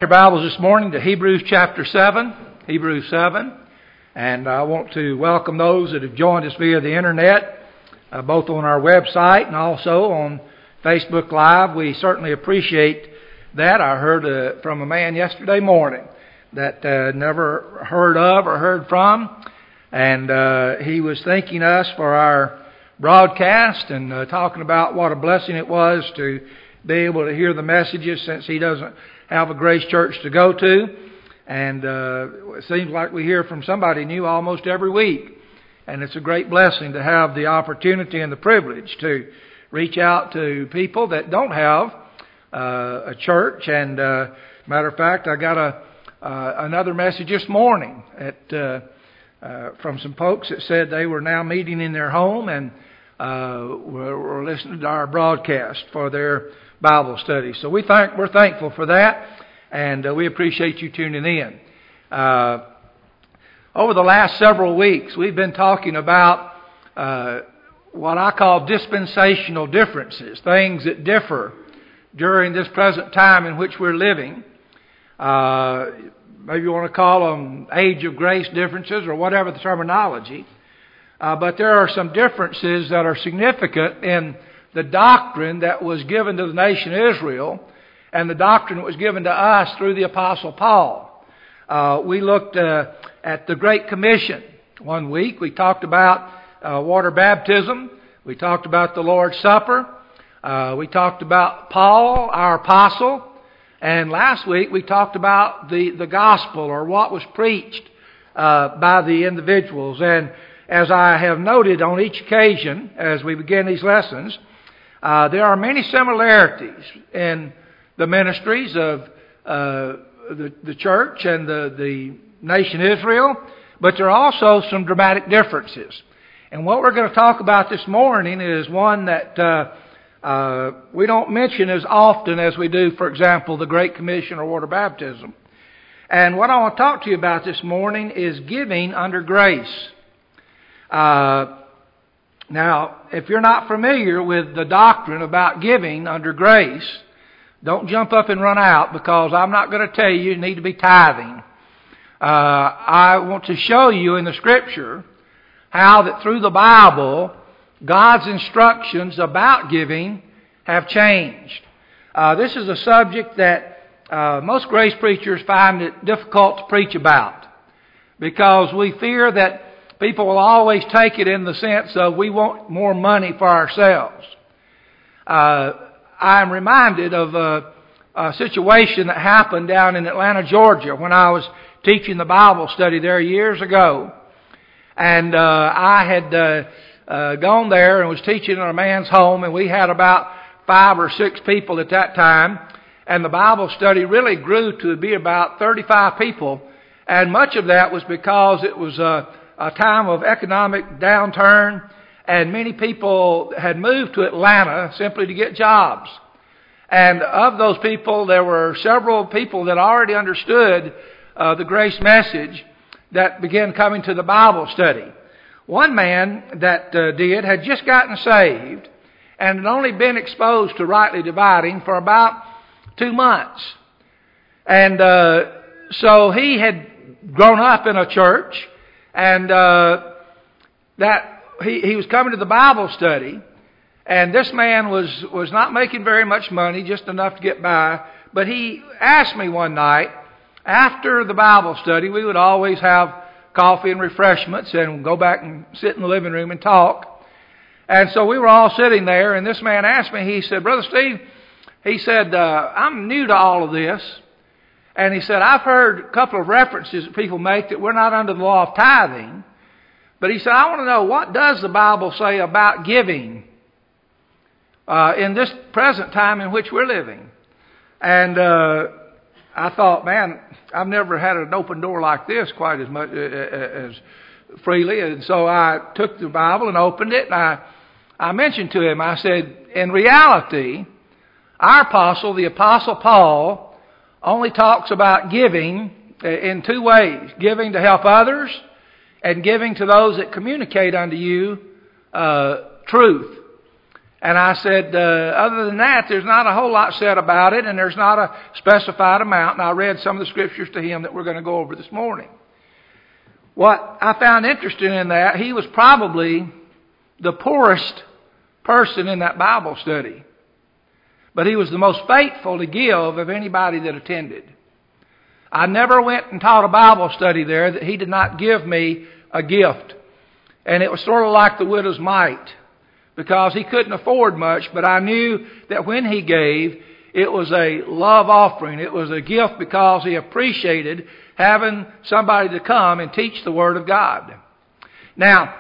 Your Bibles this morning to Hebrews chapter 7, Hebrews 7, and I want to welcome those that have joined us via the internet, both on our website and also on Facebook Live. We certainly appreciate that. I heard from a man yesterday morning that never heard of or heard from, and he was thanking us for our broadcast and talking about what a blessing it was to be able to hear the messages since he doesn't have a Grace Church to go to, and it seems like we hear from somebody new almost every week, and it's a great blessing to have the opportunity and the privilege to reach out to people that don't have a church. And matter of fact, I got another message this morning from some folks that said they were now meeting in their home and were listening to our broadcast for their Bible study. So we're thankful for that, and we appreciate you tuning in. Over the last several weeks, we've been talking about what I call dispensational differences, things that differ during this present time in which we're living. Maybe you want to call them age of grace differences or whatever the terminology. But there are some differences that are significant in the doctrine that was given to the nation of Israel and the doctrine that was given to us through the Apostle Paul. We looked at the Great Commission. One week we talked about water baptism. We talked about the Lord's Supper. We talked about Paul, our apostle. And last week we talked about the gospel, or what was preached by the individuals. And as I have noted on each occasion as we begin these lessons, there are many similarities in the ministries of the church and the nation Israel, but there are also some dramatic differences. And what we're going to talk about this morning is one that we don't mention as often as we do, for example, the Great Commission or water baptism. And what I want to talk to you about this morning is giving under grace. Now, if you're not familiar with the doctrine about giving under grace, don't jump up and run out, because I'm not going to tell you need to be tithing. I want to show you in the Scripture how that through the Bible, God's instructions about giving have changed. This is a subject that most grace preachers find it difficult to preach about, because we fear that people will always take it in the sense of we want more money for ourselves. I'm reminded of a situation that happened down in Atlanta, Georgia, when I was teaching the Bible study there years ago. And I had gone there and was teaching in a man's home, and we had about 5 or 6 people at that time. And the Bible study really grew to be about 35 people. And much of that was because it was a time of economic downturn, and many people had moved to Atlanta simply to get jobs. And of those people, there were several people that already understood the grace message that began coming to the Bible study. One man that had just gotten saved and had only been exposed to rightly dividing for about 2 months. And so he had grown up in a church, and that he was coming to the Bible study, and this man was not making very much money, just enough to get by. But he asked me one night, after the Bible study, we would always have coffee and refreshments and go back and sit in the living room and talk. And so we were all sitting there, and this man asked me, he said, "Brother Steve," he said, "I'm new to all of this." And he said, "I've heard a couple of references that people make that we're not under the law of tithing. But," he said, "I want to know, what does the Bible say about giving in this present time in which we're living?" And I thought, man, I've never had an open door like this quite as much as freely. And so I took the Bible and opened it, and I mentioned to him, I said, in reality, our apostle, the Apostle Paul, only talks about giving in 2 ways: giving to help others and giving to those that communicate unto you truth. And I said, other than that, there's not a whole lot said about it, and there's not a specified amount. And I read some of the scriptures to him that we're going to go over this morning. What I found interesting in that, he was probably the poorest person in that Bible study. But he was the most faithful to give of anybody that attended. I never went and taught a Bible study there that he did not give me a gift. And it was sort of like the widow's mite, because he couldn't afford much, but I knew that when he gave, it was a love offering. It was a gift because he appreciated having somebody to come and teach the Word of God. Now,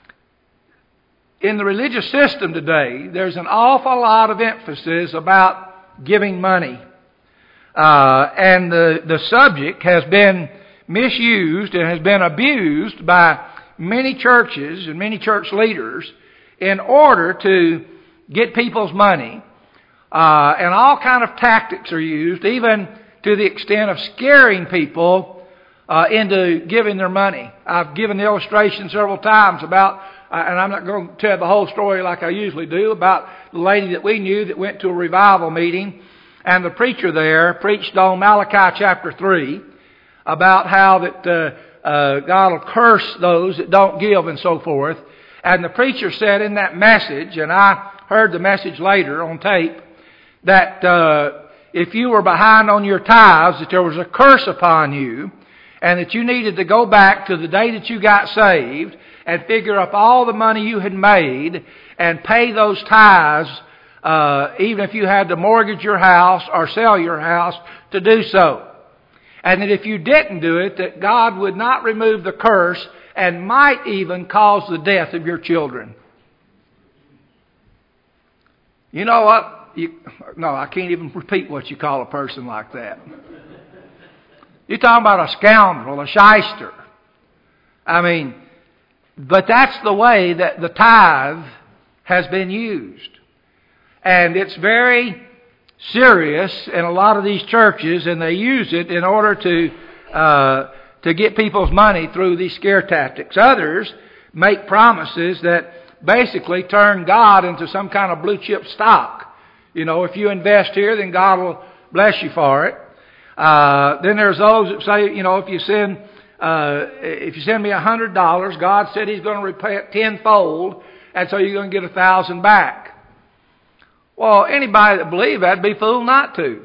in the religious system today, there's an awful lot of emphasis about giving money. And the subject has been misused and has been abused by many churches and many church leaders in order to get people's money. And all kind of tactics are used, even to the extent of scaring people into giving their money. I've given the illustration several times about, and I'm not going to tell the whole story like I usually do, about the lady that we knew that went to a revival meeting, and the preacher there preached on Malachi chapter 3 about how that God will curse those that don't give and so forth. And the preacher said in that message, and I heard the message later on tape, that if you were behind on your tithes, that there was a curse upon you, and that you needed to go back to the day that you got saved and figure up all the money you had made and pay those tithes, even if you had to mortgage your house or sell your house to do so. And that if you didn't do it, that God would not remove the curse and might even cause the death of your children. You know what? No, I can't even repeat what you call a person like that. You're talking about a scoundrel, a shyster. I mean, but that's the way that the tithe has been used. And it's very serious in a lot of these churches, and they use it in order to get people's money through these scare tactics. Others make promises that basically turn God into some kind of blue chip stock. You know, if you invest here, then God will bless you for it. Then there's those that say, you know, if you send me $100, God said He's going to repay it tenfold, and so you're going to get 1,000 back. Well, anybody that believes that'd be fool not to.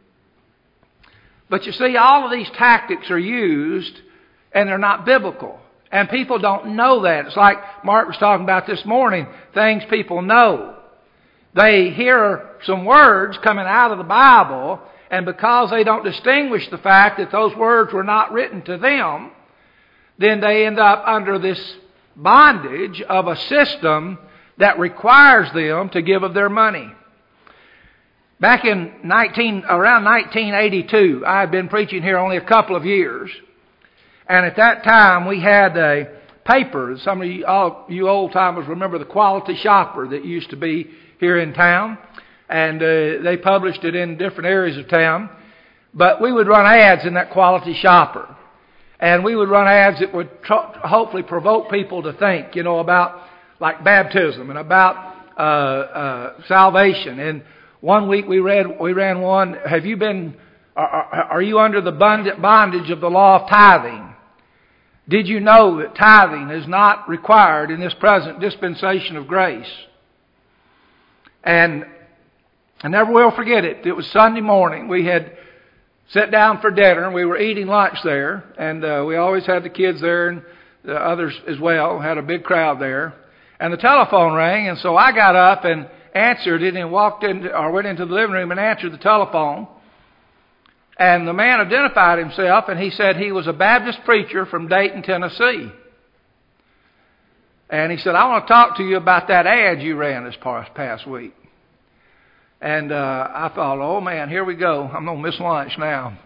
But you see, all of these tactics are used, and they're not biblical. And people don't know that. It's like Mark was talking about this morning, things people know. They hear some words coming out of the Bible, and because they don't distinguish the fact that those words were not written to them, then they end up under this bondage of a system that requires them to give of their money. Back in around 1982, I had been preaching here only a couple of years. And at that time, we had a paper. Some of you, all you old-timers remember the Quality Shopper that used to be here in town. And they published it in different areas of town. But we would run ads in that Quality Shopper. And we would run ads that would hopefully provoke people to think, you know, about like baptism and about salvation. And one week we ran one, are you under the bondage of the law of tithing? Did you know that tithing is not required in this present dispensation of grace? And I never will forget it. It was Sunday morning. We had sat down for dinner, and we were eating lunch there. And we always had the kids there and the others as well. Had a big crowd there. And the telephone rang, and so I got up and answered it and went into the living room and answered the telephone. And the man identified himself, and he said he was a Baptist preacher from Dayton, Tennessee. And he said, I want to talk to you about that ad you ran this past week. And I thought, oh man, here we go. I'm going to miss lunch now.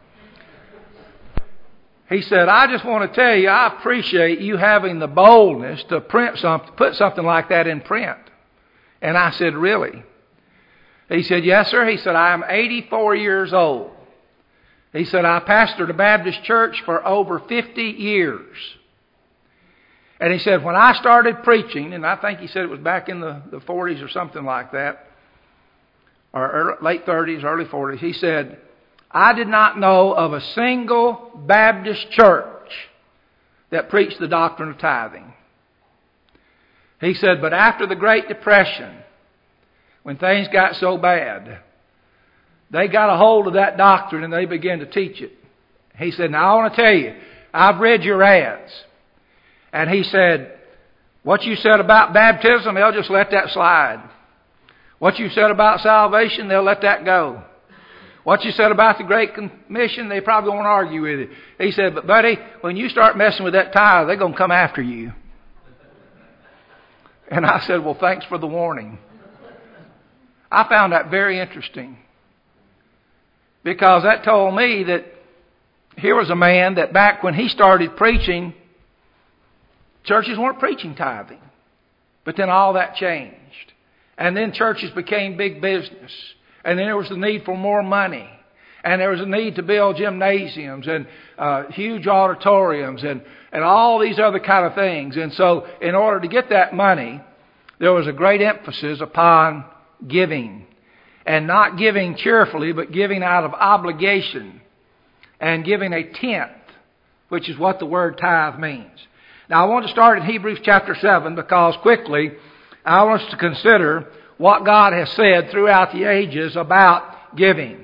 He said, I just want to tell you, I appreciate you having the boldness to put something like that in print. And I said, really? He said, yes, sir. He said, I am 84 years old. He said, I pastored a Baptist church for over 50 years. And he said, when I started preaching, and I think he said it was back in the 40s or something like that, or late 30s, early 40s, he said, I did not know of a single Baptist church that preached the doctrine of tithing. He said, but after the Great Depression, when things got so bad, they got a hold of that doctrine and they began to teach it. He said, now I want to tell you, I've read your ads. And he said, what you said about baptism, they'll just let that slide. What you said about salvation, they'll let that go. What you said about the Great Commission, they probably won't argue with it. He said, but buddy, when you start messing with that tithe, they're going to come after you. And I said, well, thanks for the warning. I found that very interesting. Because that told me that here was a man that back when he started preaching, churches weren't preaching tithing. But then all that changed. And then churches became big business. And then there was the need for more money. And there was a need to build gymnasiums and huge auditoriums and all these other kind of things. And so in order to get that money, there was a great emphasis upon giving. And not giving cheerfully, but giving out of obligation. And giving a tenth, which is what the word tithe means. Now I want to start in Hebrews chapter 7 because quickly I want us to consider what God has said throughout the ages about giving.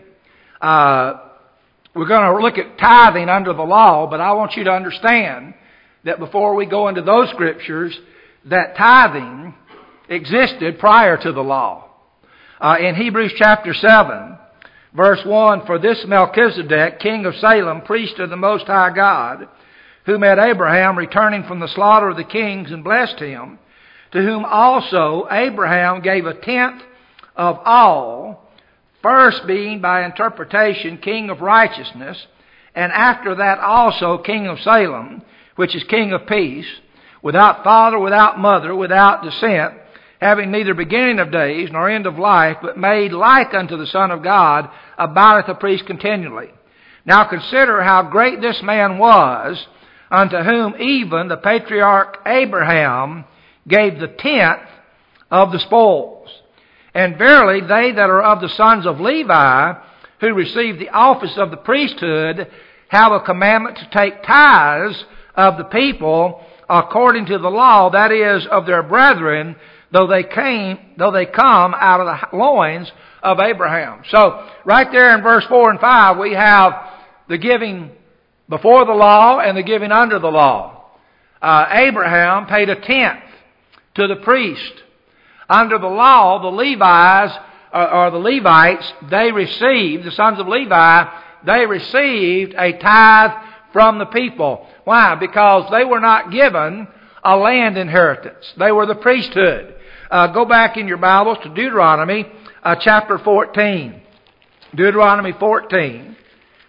We're going to look at tithing under the law, but I want you to understand that before we go into those scriptures, that tithing existed prior to the law. In Hebrews chapter 7, verse 1, for this Melchizedek, king of Salem, priest of the Most High God, who met Abraham returning from the slaughter of the kings and blessed him, to whom also Abraham gave a tenth of all, first being by interpretation king of righteousness, and after that also king of Salem, which is king of peace, without father, without mother, without descent, having neither beginning of days nor end of life, but made like unto the Son of God, abideth a priest continually. Now consider how great this man was, unto whom even the patriarch Abraham gave the tenth of the spoils. And verily they that are of the sons of Levi, who receive the office of the priesthood, have a commandment to take tithes of the people according to the law, that is, of their brethren, though they come out of the loins of Abraham. So, right there in verse 4 and 5, we have the giving before the law and the giving under the law. Abraham paid a tenth to the priest. Under the law, the Levites, they received, the sons of Levi, they received a tithe from the people. Why? Because they were not given a land inheritance. They were the priesthood. Go back in your Bibles to Deuteronomy chapter 14. Deuteronomy 14.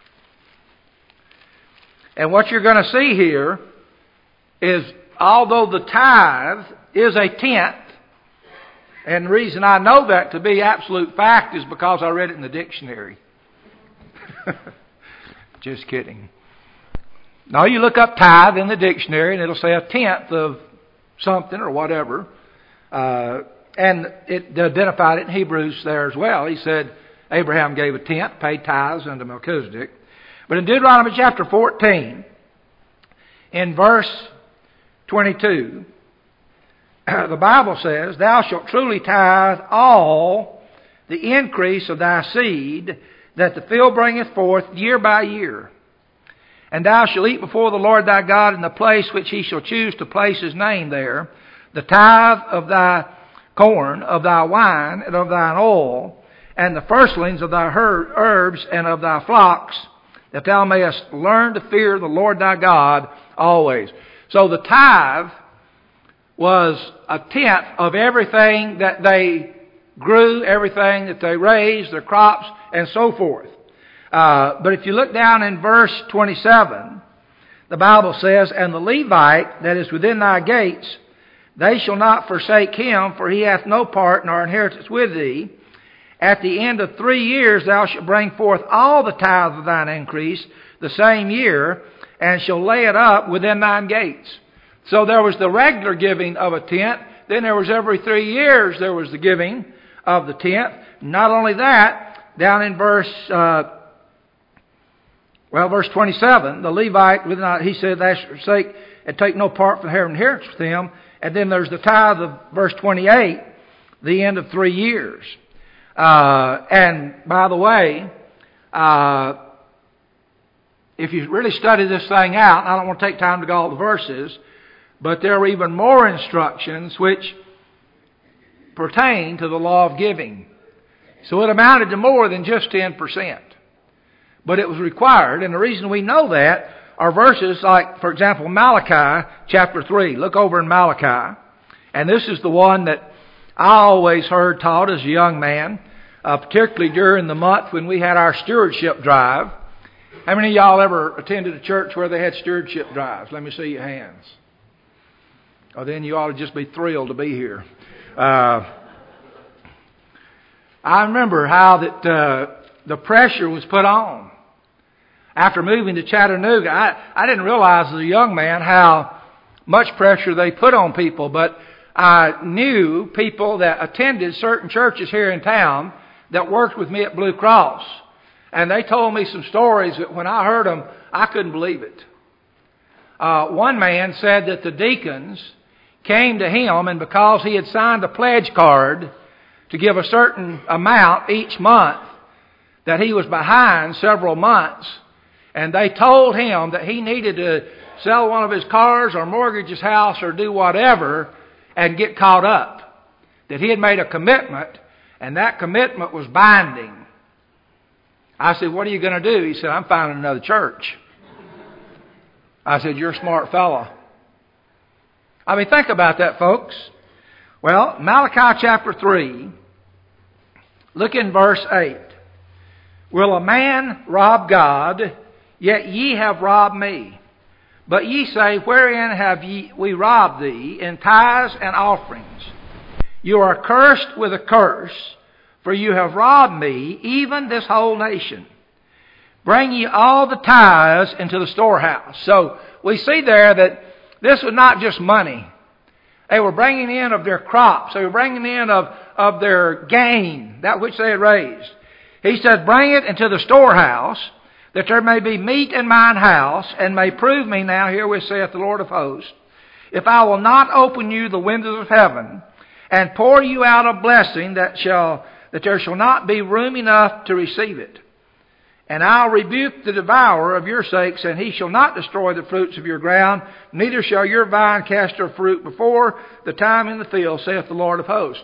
And what you're going to see here is, although the tithe is a tenth, and the reason I know that to be absolute fact is because I read it in the dictionary. Just kidding. Now you look up tithe in the dictionary and it'll say a tenth of something or whatever. And it identified it in Hebrews there as well. He said Abraham gave a tenth, paid tithes unto Melchizedek. But in Deuteronomy chapter 14, in verse 22, the Bible says, thou shalt truly tithe all the increase of thy seed that the field bringeth forth year by year. And thou shalt eat before the Lord thy God in the place which he shall choose to place his name there, the tithe of thy corn, of thy wine, and of thine oil, and the firstlings of thy herbs and of thy flocks, that thou mayest learn to fear the Lord thy God always. So the tithe was a tenth of everything that they grew, everything that they raised, their crops, and so forth. But if you look down in verse 27, the Bible says, and the Levite that is within thy gates, they shall not forsake him, for he hath no part nor inheritance with thee. At the end of 3 years thou shalt bring forth all the tithe of thine increase the same year, and shall lay it up within thine gates. So there was the regular giving of a tenth. Then there was every 3 years there was the giving of the tenth. Not only that, down in verse 27, the Levite, he said, "That's for sake, and take no part from the inheritance with him." And then there's the tithe of verse 28, the end of 3 years. And by the way, if you really study this thing out, I don't want to take time to go all the verses, but there are even more instructions which pertain to the law of giving. So it amounted to more than just 10%. But it was required, and the reason we know that are verses like, for example, Malachi chapter 3. Look over in Malachi. And this is the one that I always heard taught as a young man, particularly during the month when we had our stewardship drive. How many of y'all ever attended a church where they had stewardship drives? Let me see your hands. Oh, then you ought to just be thrilled to be here. I remember how that the pressure was put on. After moving to Chattanooga, I didn't realize as a young man how much pressure they put on people, but I knew people that attended certain churches here in town that worked with me at Blue Cross. And they told me some stories that when I heard them, I couldn't believe it. One man said that the deacons came to him, and because he had signed a pledge card to give a certain amount each month, that he was behind several months, and they told him that he needed to sell one of his cars or mortgage his house or do whatever and get caught up. That he had made a commitment, and that commitment was binding. I said, "What are you going to do?" He said, "I'm finding another church." I said, "You're a smart fella." I mean, think about that, folks. Well, Malachi chapter 3, look in verse 8. "Will a man rob God? Yet ye have robbed me. But ye say, Wherein have we robbed thee? In tithes and offerings. You are cursed with a curse, for you have robbed me, even this whole nation. Bring ye all the tithes into the storehouse." So we see there that this was not just money. They were bringing in of their crops. They were bringing in of their gain, that which they had raised. He said, "Bring it into the storehouse, that there may be meat in mine house, and may prove me now, herewith saith the Lord of hosts, if I will not open you the windows of heaven, and pour you out a blessing that there shall not be room enough to receive it. And I'll rebuke the devourer of your sakes, and he shall not destroy the fruits of your ground, neither shall your vine cast her fruit before the time in the field, saith the Lord of hosts."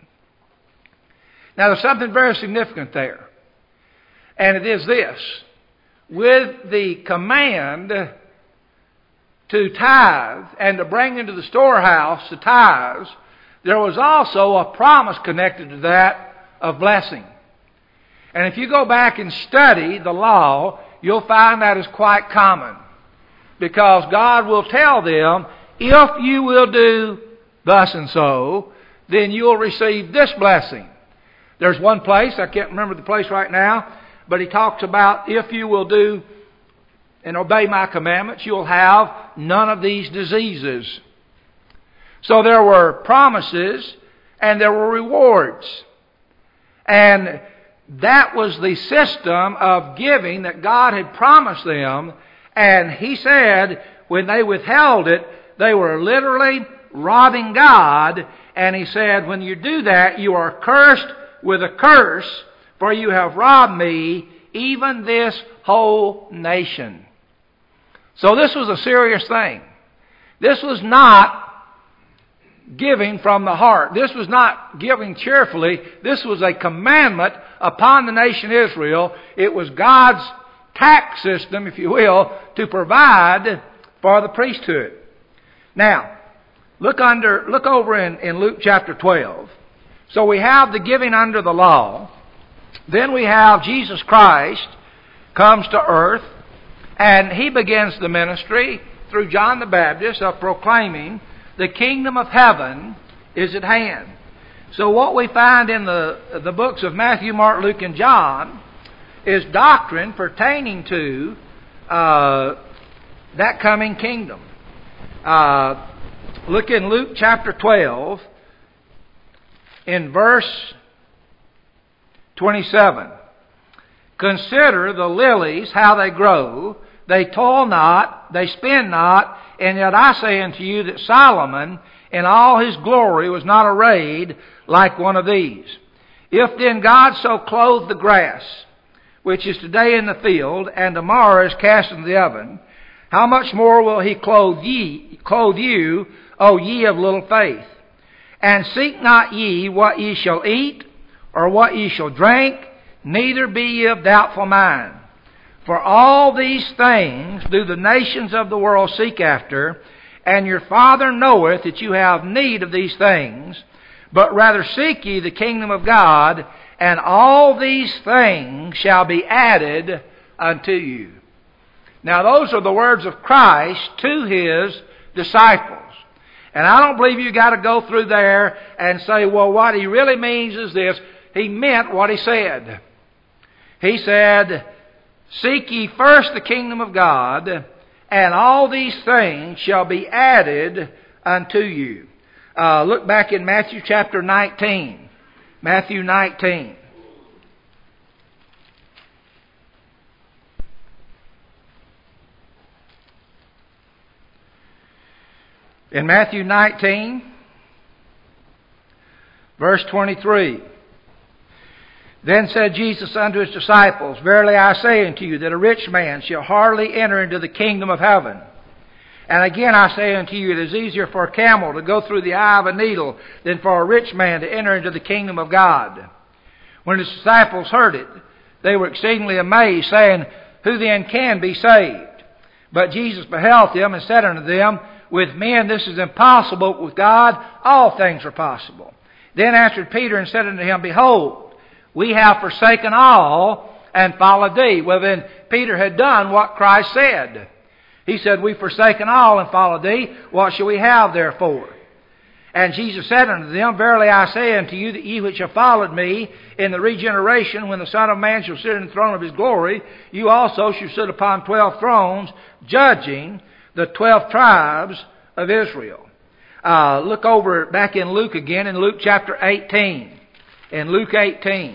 Now there's something very significant there. And it is this. With the command to tithe and to bring into the storehouse the tithes, there was also a promise connected to that of blessing. And if you go back and study the law, you'll find that is quite common. Because God will tell them, if you will do thus and so, then you'll receive this blessing. There's one place, I can't remember the place right now, but he talks about if you will do and obey my commandments, you'll have none of these diseases. So there were promises and there were rewards. And that was the system of giving that God had promised them. And he said when they withheld it, they were literally robbing God. And he said, when you do that, you are cursed with a curse, for you have robbed me, even this whole nation. So this was a serious thing. This was not giving from the heart. This was not giving cheerfully. This was a commandment upon the nation Israel. It was God's tax system, if you will, to provide for the priesthood. Now, look over in Luke chapter 12. So we have the giving under the law. Then we have Jesus Christ comes to earth, and he begins the ministry through John the Baptist of proclaiming the kingdom of heaven is at hand. So what we find in the books of Matthew, Mark, Luke, and John is doctrine pertaining to that coming kingdom. Look in Luke chapter 12, in verse 27. Consider the lilies, how they grow. They toil not, they spin not, and yet I say unto you that Solomon in all his glory was not arrayed like one of these. If then God so clothe the grass, which is today in the field, and tomorrow is cast into the oven, how much more will he clothe you, O ye of little faith? And seek not ye what ye shall eat, or what ye shall drink, neither be ye of doubtful mind. For all these things do the nations of the world seek after, and your Father knoweth that you have need of these things. But rather seek ye the kingdom of God, and all these things shall be added unto you. Now those are the words of Christ to His disciples. And I don't believe you got to go through there and say, well, what He really means is this. He meant what He said. He said, seek ye first the kingdom of God, and all these things shall be added unto you. Look back in Matthew chapter 19. Matthew 19. In Matthew 19, verse 23. Then said Jesus unto His disciples, verily I say unto you, that a rich man shall hardly enter into the kingdom of heaven. And again I say unto you, it is easier for a camel to go through the eye of a needle than for a rich man to enter into the kingdom of God. When His disciples heard it, they were exceedingly amazed, saying, who then can be saved? But Jesus beheld them and said unto them, with men this is impossible, but with God all things are possible. Then answered Peter and said unto him, behold, we have forsaken all and followed thee. Well then, Peter had done what Christ said. He said, we've forsaken all and followed thee. What shall we have therefore? And Jesus said unto them, verily I say unto you, that ye which have followed me in the regeneration, when the Son of Man shall sit in the throne of His glory, you also shall sit upon 12 thrones, judging the 12 tribes of Israel. Look over back in Luke again, in Luke chapter 18. In Luke 18.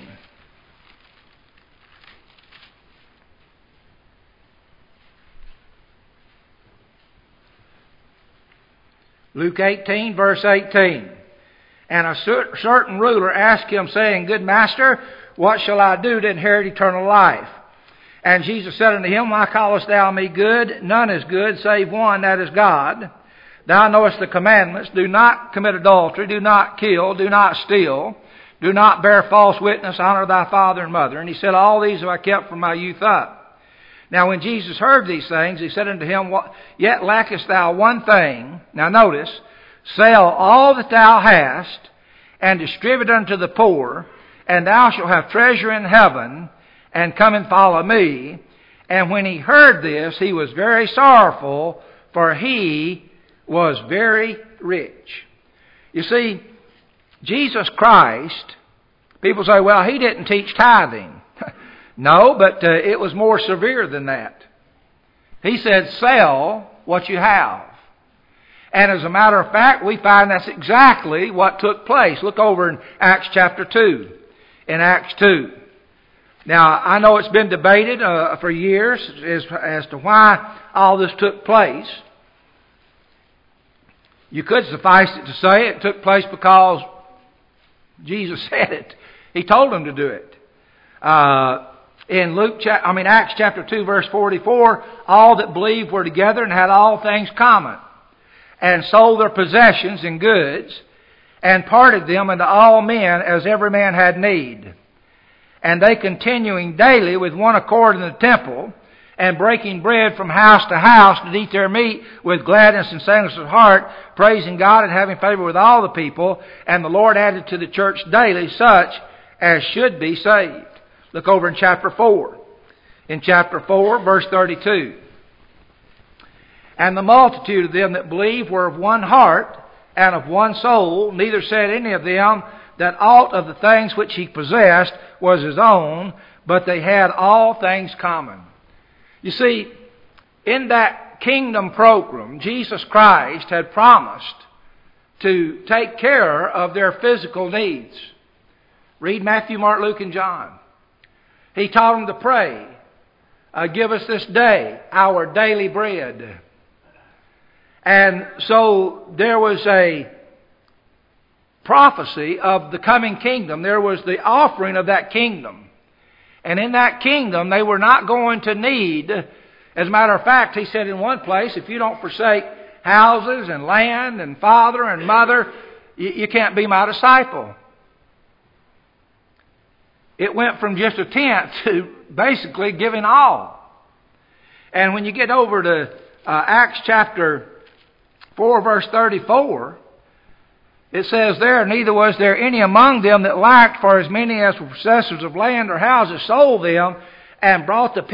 Luke 18, verse 18. And a certain ruler asked Him, saying, good master, what shall I do to inherit eternal life? And Jesus said unto him, why callest thou me good? None is good, save one, that is God. Thou knowest the commandments. Do not commit adultery. Do not kill. Do not steal. Do not bear false witness. Honor thy father and mother. And He said, all these have I kept from my youth up. Now when Jesus heard these things, He said unto him, yet lackest thou one thing. Now notice, sell all that thou hast, and distribute unto the poor, and thou shalt have treasure in heaven, and come and follow me. And when he heard this, he was very sorrowful, for he was very rich. You see, Jesus Christ, people say, well, He didn't teach tithing. No, but it was more severe than that. He said, sell what you have. And as a matter of fact, we find that's exactly what took place. Look over in Acts chapter 2. In Acts 2. Now, I know it's been debated for years as to why all this took place. You could suffice it to say it took place because Jesus said it. He told them to do it. In Acts chapter 2, verse 44, all that believed were together and had all things common, and sold their possessions and goods, and parted them unto all men as every man had need. And they continuing daily with one accord in the temple, and breaking bread from house to house, did eat their meat with gladness and singleness of heart, praising God and having favor with all the people. And the Lord added to the church daily such as should be saved. Look over in chapter 4. In chapter 4, verse 32. And the multitude of them that believed were of one heart and of one soul, neither said any of them that aught of the things which he possessed was his own, but they had all things common. You see, in that that kingdom program, Jesus Christ had promised to take care of their physical needs. Read Matthew, Mark, Luke, and John. He taught them to pray. Give us this day our daily bread. And so there was a prophecy of the coming kingdom. There was the offering of that kingdom. And in that kingdom, they were not going to need. As a matter of fact, he said in one place, if you don't forsake houses and land and father and mother, you can't be my disciple. It went from just a tenth to basically giving all. And when you get over to Acts chapter 4, verse 34, it says there, neither was there any among them that lacked, for as many as were possessors of land or houses sold them and brought the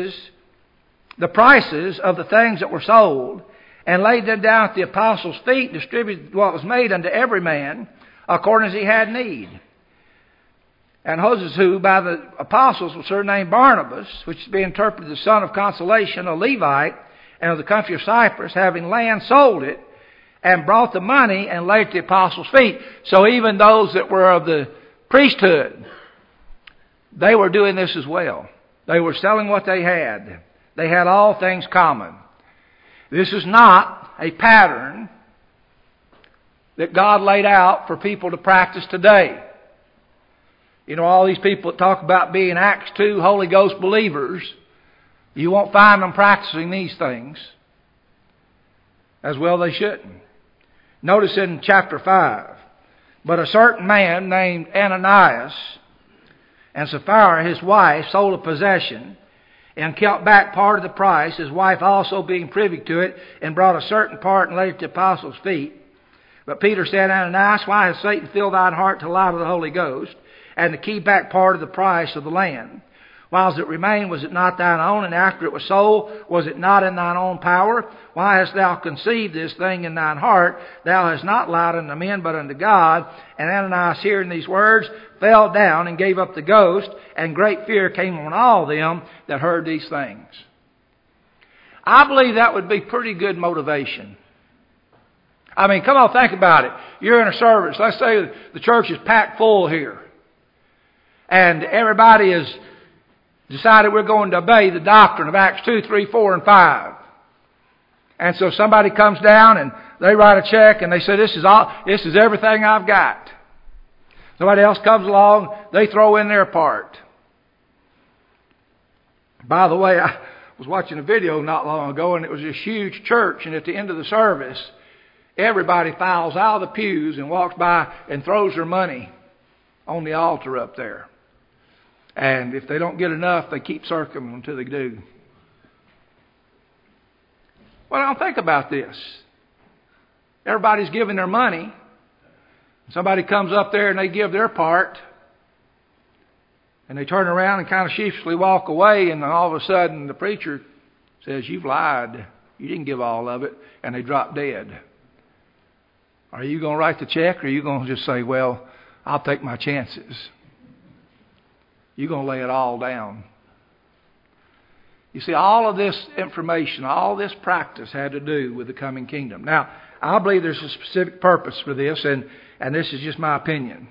prices of the things that were sold, and laid them down at the apostles' feet, distributed what was made unto every man according as he had need. And Joses, who by the apostles was surnamed Barnabas, which is being interpreted the son of consolation, a Levite, and of the country of Cyprus, having land, sold it, and brought the money and laid it at the apostles' feet. So even those that were of the priesthood, they were doing this as well. They were selling what they had. They had all things common. This is not a pattern that God laid out for people to practice today. You know, all these people that talk about being Acts 2 Holy Ghost believers, you won't find them practicing these things. As well they shouldn't. Notice in chapter 5, but a certain man named Ananias and Sapphira, his wife, sold a possession and kept back part of the price, his wife also being privy to it, and brought a certain part and laid it at the apostles' feet. But Peter said, Ananias, why has Satan filled thine heart to lie to the Holy Ghost, and to keep back part of the price of the land? Whiles it remained, was it not thine own? And after it was sold, was it not in thine own power? Why hast thou conceived this thing in thine heart? Thou hast not lied unto men, but unto God. And Ananias, hearing these words, fell down and gave up the ghost, and great fear came on all them that heard these things. I believe that would be pretty good motivation. I mean, come on, think about it. You're in a service. Let's say the church is packed full here. And everybody is decided we're going to obey the doctrine of Acts 2, 3, 4, and 5. And so somebody comes down and they write a check and they say, this is everything I've got. Somebody else comes along, they throw in their part. By the way, I was watching a video not long ago, and it was this huge church, and at the end of the service, everybody files out of the pews and walks by and throws their money on the altar up there. And if they don't get enough, they keep circling until they do. Well, now think about this. Everybody's giving their money. Somebody comes up there and they give their part. And they turn around and kind of sheepishly walk away. And then all of a sudden the preacher says, you've lied. You didn't give all of it. And they drop dead. Are you going to write the check, or are you going to just say, well, I'll take my chances? You're going to lay it all down. You see, all of this information, all this practice had to do with the coming kingdom. Now, I believe there's a specific purpose for this, and this is just my opinion.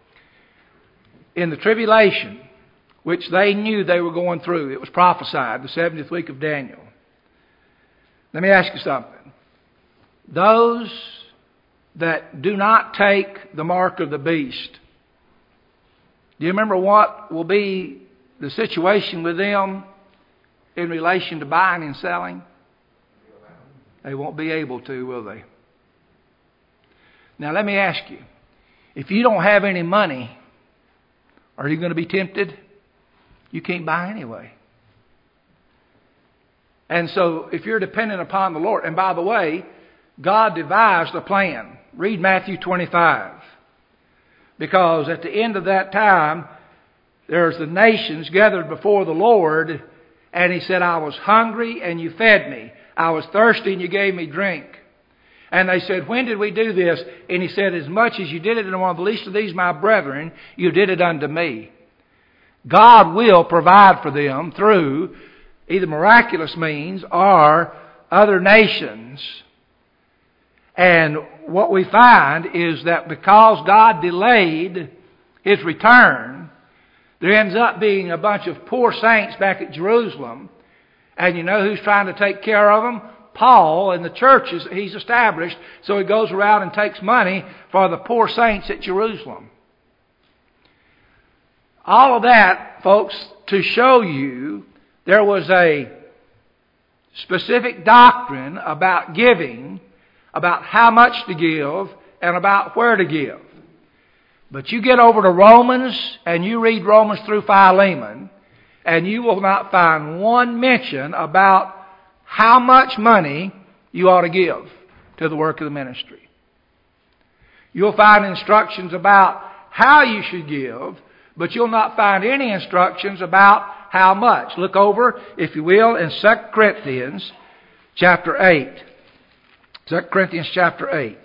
In the tribulation, which they knew they were going through, it was prophesied, the 70th week of Daniel. Let me ask you something. Those that do not take the mark of the beast, do you remember what will be the situation with them in relation to buying and selling? They won't be able to, will they? Now let me ask you, if you don't have any money, are you going to be tempted? You can't buy anyway. And so if you're dependent upon the Lord, and by the way, God devised a plan. Read Matthew 25. Because at the end of that time, there's the nations gathered before the Lord, and He said, I was hungry and you fed me. I was thirsty and you gave me drink. And they said, when did we do this? And He said, as much as you did it in one of the least of these, my brethren, you did it unto me. God will provide for them through either miraculous means or other nations. And what we find is that because God delayed His return, there ends up being a bunch of poor saints back at Jerusalem. And you know who's trying to take care of them? Paul and the churches that he's established. So he goes around and takes money for the poor saints at Jerusalem. All of that, folks, to show you there was a specific doctrine about giving, about how much to give, and about where to give. But you get over to Romans, and you read Romans through Philemon, and you will not find one mention about how much money you ought to give to the work of the ministry. You'll find instructions about how you should give, but you'll not find any instructions about how much. Look over, if you will, in 2 Corinthians chapter 8. 2 Corinthians chapter 8.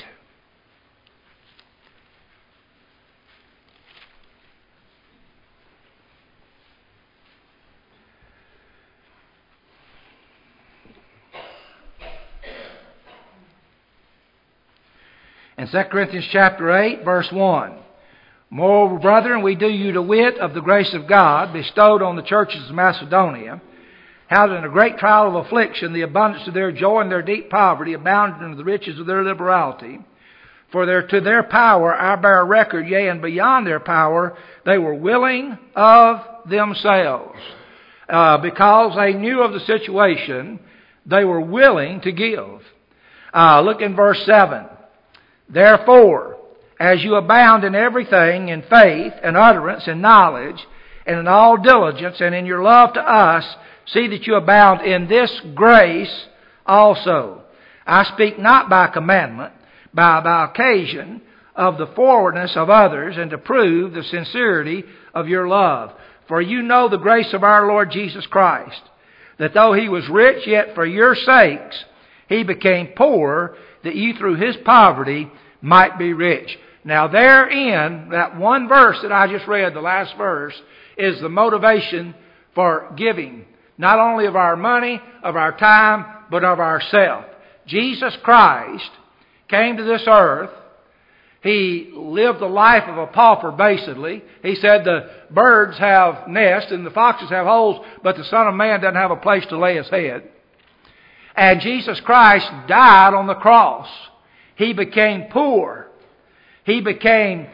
In 2 Corinthians chapter 8, verse 1. Moreover, brethren, we do you to wit of the grace of God bestowed on the churches of Macedonia, how that in a great trial of affliction, the abundance of their joy and their deep poverty abounded unto the riches of their liberality. For to their power I bear record, yea, and beyond their power, they were willing of themselves. Because they knew of the situation, they were willing to give. Look in verse 7. Therefore, as you abound in everything, in faith and utterance and knowledge, and in all diligence, and in your love to us, see that you abound in this grace also. I speak not by commandment, by occasion of the forwardness of others, and to prove the sincerity of your love. For you know the grace of our Lord Jesus Christ, that though He was rich, yet for your sakes He became poor, that ye through His poverty might be rich. Now therein, that one verse that I just read, the last verse, is the motivation for giving. Not only of our money, of our time, but of ourself. Jesus Christ came to this earth. He lived the life of a pauper, basically. He said the birds have nests and the foxes have holes, but the Son of Man doesn't have a place to lay His head. And Jesus Christ died on the cross. He became poor. He became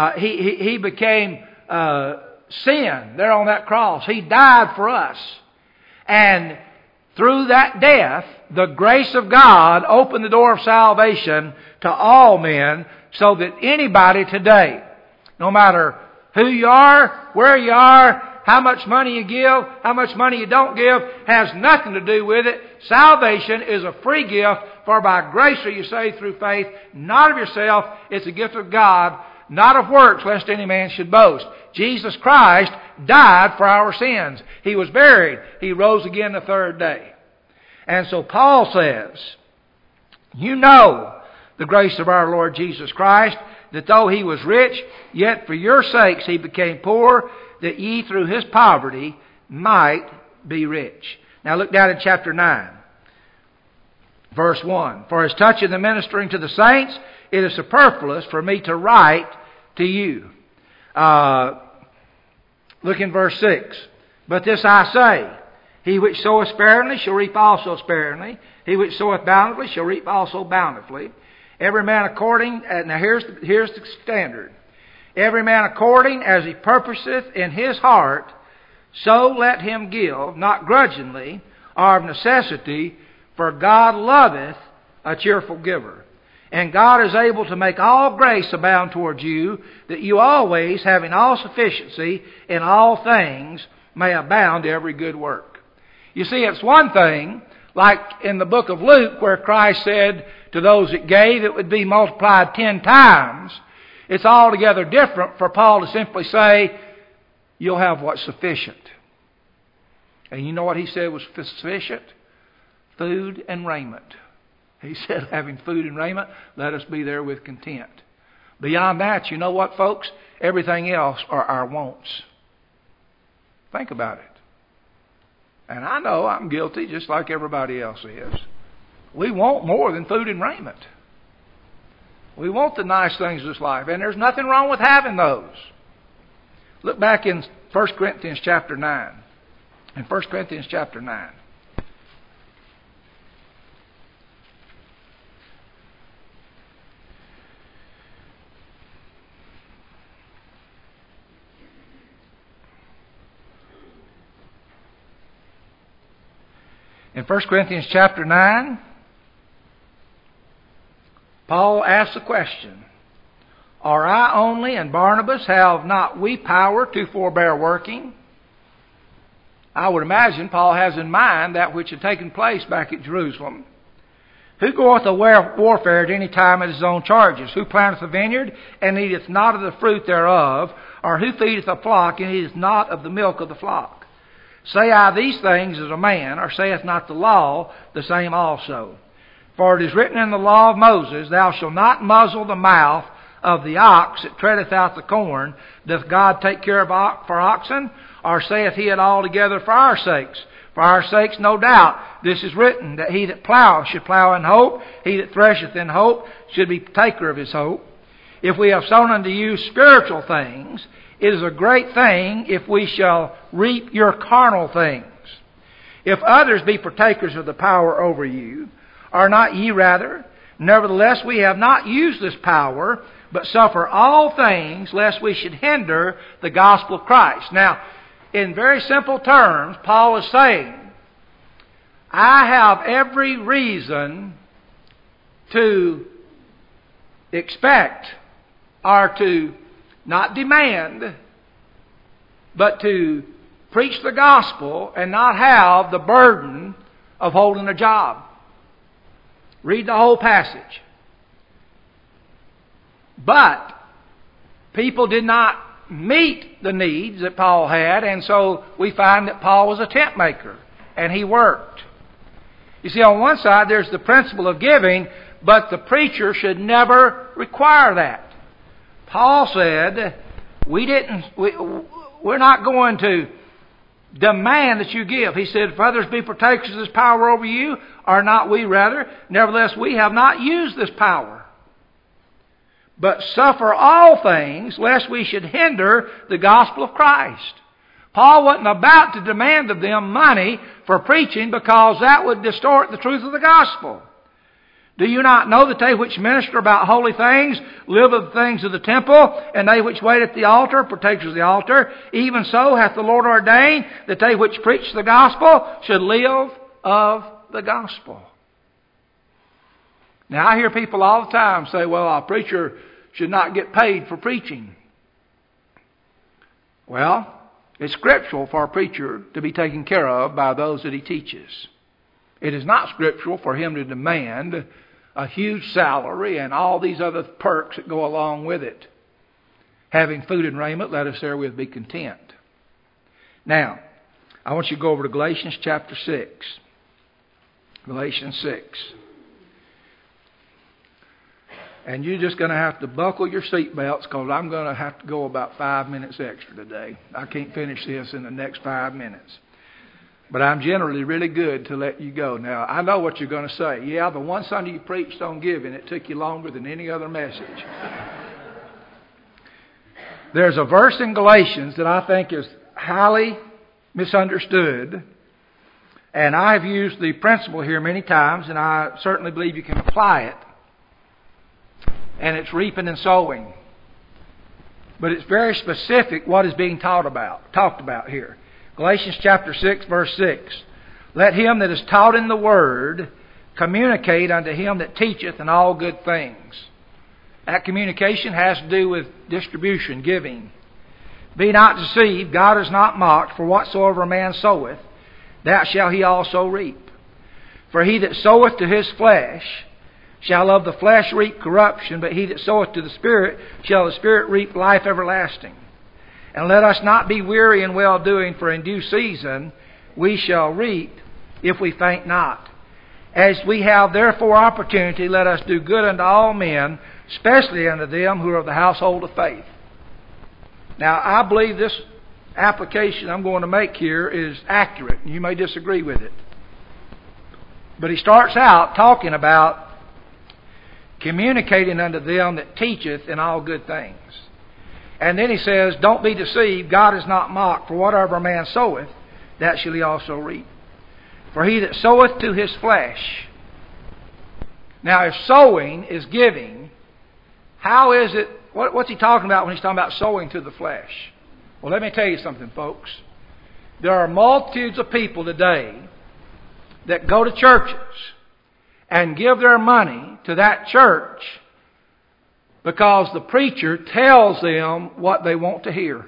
sin there on that cross. He died for us. And through that death, the grace of God opened the door of salvation to all men, so that anybody today, no matter who you are, where you are, how much money you give, how much money you don't give, has nothing to do with it. Salvation is a free gift, for by grace are you saved through faith, not of yourself. It's a gift of God, not of works, lest any man should boast. Jesus Christ died for our sins. He was buried. He rose again the third day. And so Paul says, you know the grace of our Lord Jesus Christ, that though He was rich, yet for your sakes He became poor, that ye through His poverty might be rich. Now look down in chapter 9, verse 1. For as touching the ministering to the saints, it is superfluous for me to write to you. Look in verse 6. But this I say, he which soweth sparingly shall reap also sparingly. He which soweth bountifully shall reap also bountifully. Every man according, now here's the standard. Every man according as he purposeth in his heart, so let him give, not grudgingly or of necessity, for God loveth a cheerful giver. And God is able to make all grace abound towards you, that you always, having all sufficiency in all things, may abound to every good work. You see, it's one thing, like in the book of Luke, where Christ said to those that gave, it would be multiplied 10 times. It's altogether different for Paul to simply say, you'll have what's sufficient. And you know what he said was sufficient? Food and raiment. He said, having food and raiment, let us be there with content. Beyond that, you know what, folks? Everything else are our wants. Think about it. And I know I'm guilty just like everybody else is. We want more than food and raiment. We want the nice things of this life, and there's nothing wrong with having those. Look back in 1 Corinthians chapter 9. In 1 Corinthians chapter 9. In 1 Corinthians chapter 9, Paul asks the question, Are I only and Barnabas, have not we power to forbear working? I would imagine Paul has in mind that which had taken place back at Jerusalem. Who goeth a warfare at any time at his own charges? Who planteth a vineyard, and eateth not of the fruit thereof? Or who feedeth a flock, and eateth not of the milk of the flock? Say I these things as a man, or saith not the law the same also? For it is written in the law of Moses, Thou shalt not muzzle the mouth of the ox that treadeth out the corn. Doth God take care for oxen? Or saith he it altogether for our sakes? For our sakes, no doubt, this is written, that he that ploweth should plow in hope, he that thresheth in hope should be partaker of his hope. If we have sown unto you spiritual things, it is a great thing if we shall reap your carnal things. If others be partakers of the power over you, are not ye rather? Nevertheless, we have not used this power, but suffer all things, lest we should hinder the gospel of Christ. Now, in very simple terms, Paul is saying, I have every reason to expect, or to not demand, but to preach the gospel and not have the burden of holding a job. Read the whole passage. But people did not meet the needs that Paul had, and so we find that Paul was a tent maker, and he worked. You see, on one side there's the principle of giving, but the preacher should never require that. Paul said, we're not going to demand that you give. He said, if others be partakers of this power over you, are not we rather? Nevertheless, we have not used this power, but suffer all things, lest we should hinder the gospel of Christ. Paul wasn't about to demand of them money for preaching, because that would distort the truth of the gospel. Do you not know that they which minister about holy things live of the things of the temple, and they which wait at the altar, partakers of the altar? Even so hath the Lord ordained that they which preach the gospel should live of the gospel. Now, I hear people all the time say, well, a preacher should not get paid for preaching. Well, it's scriptural for a preacher to be taken care of by those that he teaches. It is not scriptural for him to demand a huge salary and all these other perks that go along with it. Having food and raiment, let us therewith be content. Now, I want you to go over to Galatians chapter 6. Galatians 6. And you're just going to have to buckle your seatbelts, because I'm going to have to go about 5 minutes extra today. I can't finish this in the next 5 minutes. But I'm generally really good to let you go. Now, I know what you're going to say. Yeah, the one Sunday you preached on giving, it took you longer than any other message. There's a verse in Galatians that I think is highly misunderstood. And I've used the principle here many times, and I certainly believe you can apply it. And it's reaping and sowing. But it's very specific what is being talked about here. Galatians chapter 6, verse 6. Let him that is taught in the word communicate unto him that teacheth in all good things. That communication has to do with distribution, giving. Be not deceived, God is not mocked, for whatsoever a man soweth, that shall he also reap. For he that soweth to his flesh shall of the flesh reap corruption, but he that soweth to the Spirit shall the Spirit reap life everlasting. And let us not be weary in well-doing, for in due season we shall reap if we faint not. As we have therefore opportunity, let us do good unto all men, especially unto them who are of the household of faith. Now, I believe this application I'm going to make here is accurate. You may disagree with it. But he starts out talking about communicating unto them that teacheth in all good things. And then he says, don't be deceived, God is not mocked, for whatever a man soweth, that shall he also reap. For he that soweth to his flesh. Now if sowing is giving, how is it, what's he talking about when he's talking about sowing to the flesh? Well, let me tell you something, folks. There are multitudes of people today that go to churches and give their money to that church because the preacher tells them what they want to hear.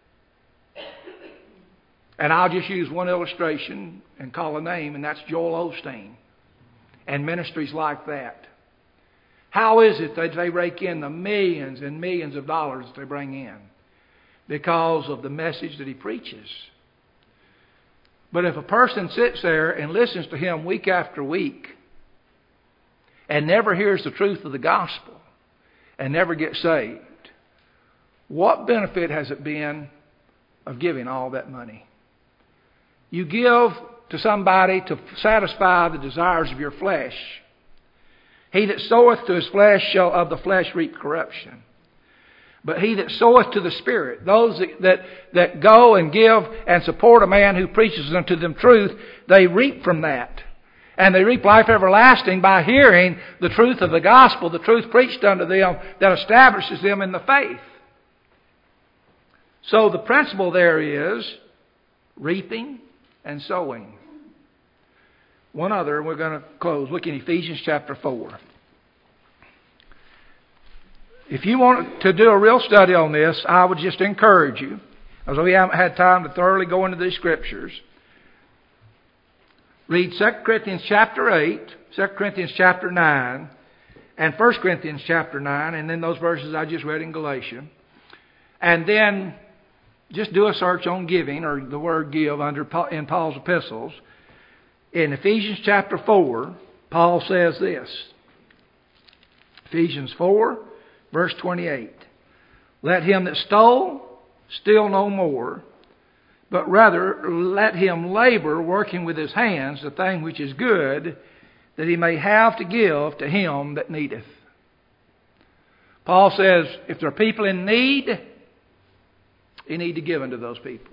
And I'll just use one illustration and call a name, and that's Joel Osteen and ministries like that. How is it that they rake in the millions and millions of dollars that they bring in? Because of the message that he preaches. But if a person sits there and listens to him week after week and never hears the truth of the gospel and never gets saved, what benefit has it been of giving all that money? You give to somebody to satisfy the desires of your flesh. He that soweth to his flesh shall of the flesh reap corruption. But he that soweth to the Spirit, those that go and give and support a man who preaches unto them truth, they reap from that. And they reap life everlasting by hearing the truth of the gospel, the truth preached unto them that establishes them in the faith. So the principle there is reaping and sowing. One other, and we're going to close. Look in Ephesians chapter 4. If you want to do a real study on this, I would just encourage you, as we haven't had time to thoroughly go into these scriptures, read 2 Corinthians chapter 8, 2 Corinthians chapter 9, and 1 Corinthians chapter 9, and then those verses I just read in Galatians. And then just do a search on giving, or the word give, in Paul's epistles. In Ephesians chapter 4, Paul says this. Ephesians 4, verse 28. Let him that stole steal no more, but rather let him labor, working with his hands, the thing which is good, that he may have to give to him that needeth. Paul says, if there are people in need, you need to give unto those people.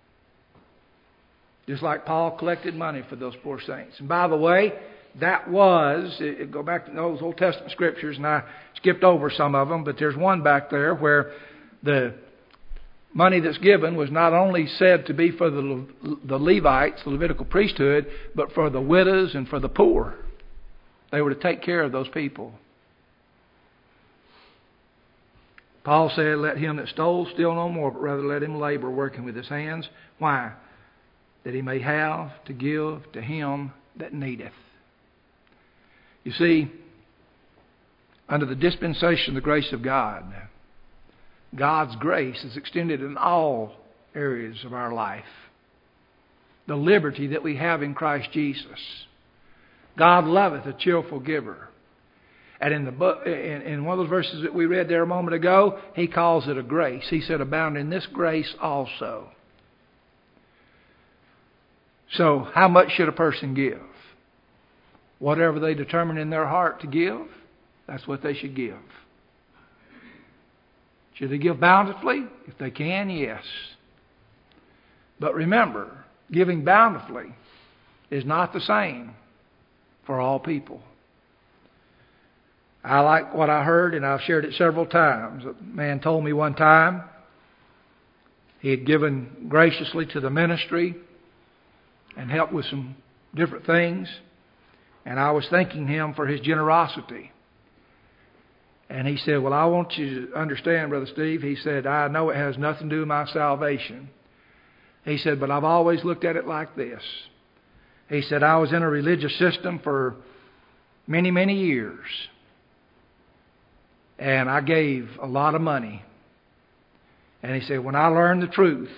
Just like Paul collected money for those poor saints. And by the way, that was, go back to those Old Testament scriptures, and I skipped over some of them, but there's one back there where the money that's given was not only said to be for the Levites, the Levitical priesthood, but for the widows and for the poor. They were to take care of those people. Paul said, let him that stole steal no more, but rather let him labor, working with his hands. Why? That he may have to give to him that needeth. You see, under the dispensation of the grace of God, God's grace is extended in all areas of our life. The liberty that we have in Christ Jesus. God loveth a cheerful giver. And in the book, in one of those verses that we read there a moment ago, he calls it a grace. He said, abound in this grace also. So, how much should a person give? Whatever they determine in their heart to give, that's what they should give. Should they give bountifully? If they can, yes. But remember, giving bountifully is not the same for all people. I like what I heard, and I've shared it several times. A man told me one time he had given graciously to the ministry and helped with some different things. And I was thanking him for his generosity. And he said, well, I want you to understand, Brother Steve. He said, I know it has nothing to do with my salvation. He said, but I've always looked at it like this. He said, I was in a religious system for many, many years. And I gave a lot of money. And he said, when I learned the truth,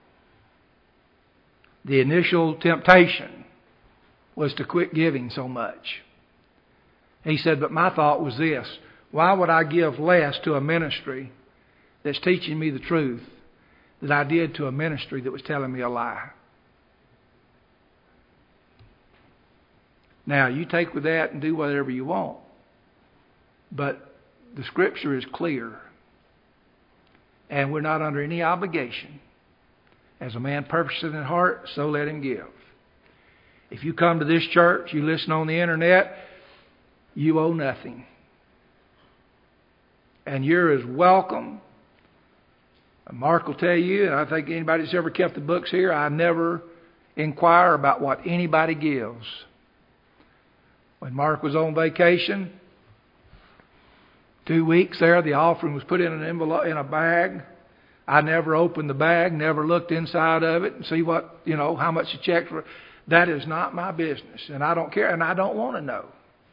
the initial temptation was to quit giving so much. He said, but my thought was this. Why would I give less to a ministry that's teaching me the truth than I did to a ministry that was telling me a lie? Now, you take with that and do whatever you want. But the Scripture is clear. And we're not under any obligation. As a man purposes in his heart, so let him give. If you come to this church, you listen on the internet, you owe nothing. And you're as welcome. Mark will tell you, and I think anybody that's ever kept the books here, I never inquire about what anybody gives. When Mark was on vacation, 2 weeks there, the offering was put in an envelope, in a bag. I never opened the bag, never looked inside of it and see what, how much the check for. That is not my business, and I don't care, and I don't want to know.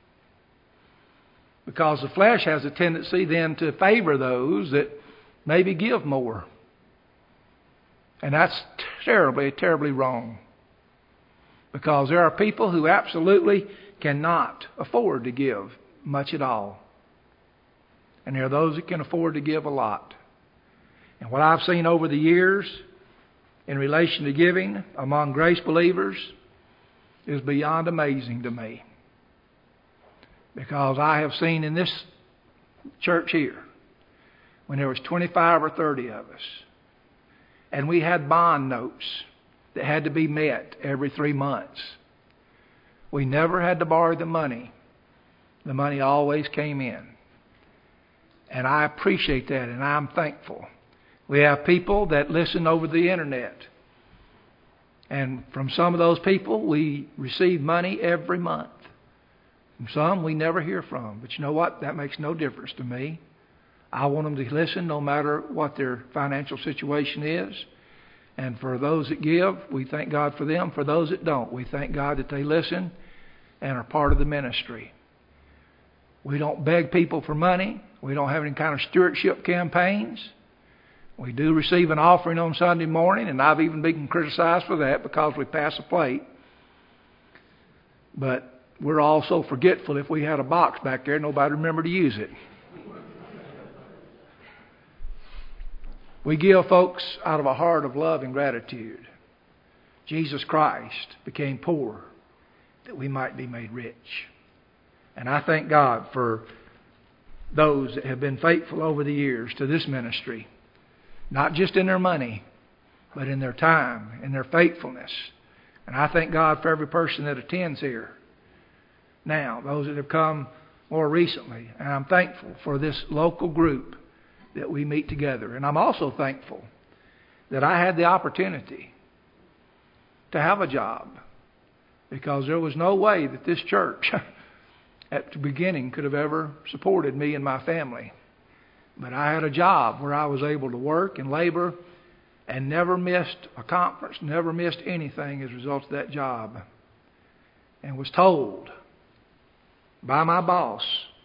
Because the flesh has a tendency then to favor those that maybe give more. And that's terribly, terribly wrong. Because there are people who absolutely cannot afford to give much at all. And there are those that can afford to give a lot. And what I've seen over the years in relation to giving among grace believers is beyond amazing to me. Because I have seen in this church here, when there was 25 or 30 of us, and we had bond notes that had to be met every 3 months. We never had to borrow the money. The money always came in. And I appreciate that, and I'm thankful. We have people that listen over the internet. And from some of those people, we receive money every month. From some, we never hear from. But you know what? That makes no difference to me. I want them to listen no matter what their financial situation is. And for those that give, we thank God for them. For those that don't, we thank God that they listen and are part of the ministry. We don't beg people for money. We don't have any kind of stewardship campaigns. We do receive an offering on Sunday morning, and I've even been criticized for that because we pass a plate. But we're also forgetful. If we had a box back there, nobody would remember to use it. We give, folks, out of a heart of love and gratitude. Jesus Christ became poor that we might be made rich. And I thank God for those that have been faithful over the years to this ministry. Not just in their money, but in their time, in their faithfulness. And I thank God for every person that attends here. Now, those that have come more recently. And I'm thankful for this local group that we meet together. And I'm also thankful that I had the opportunity to have a job. Because there was no way that this church at the beginning could have ever supported me and my family. But I had a job where I was able to work and labor and never missed a conference, never missed anything as a result of that job. And was told by my boss,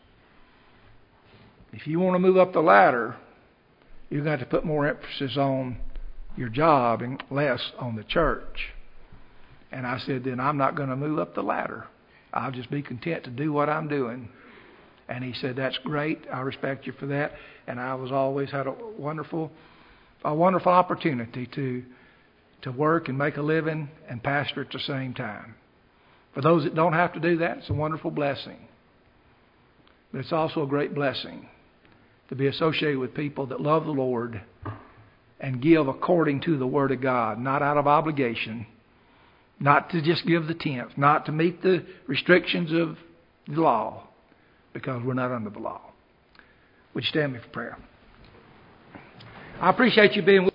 if you want to move up the ladder, you've got to put more emphasis on your job and less on the church. And I said, then I'm not going to move up the ladder. I'll just be content to do what I'm doing. And he said, that's great. I respect you for that. And I was always had a wonderful opportunity to work and make a living and pastor at the same time. For those that don't have to do that, it's a wonderful blessing. But it's also a great blessing to be associated with people that love the Lord and give according to the Word of God, not out of obligation, not to just give the tenth, not to meet the restrictions of the law, because we're not under the law. Would you stand me for prayer? I appreciate you being with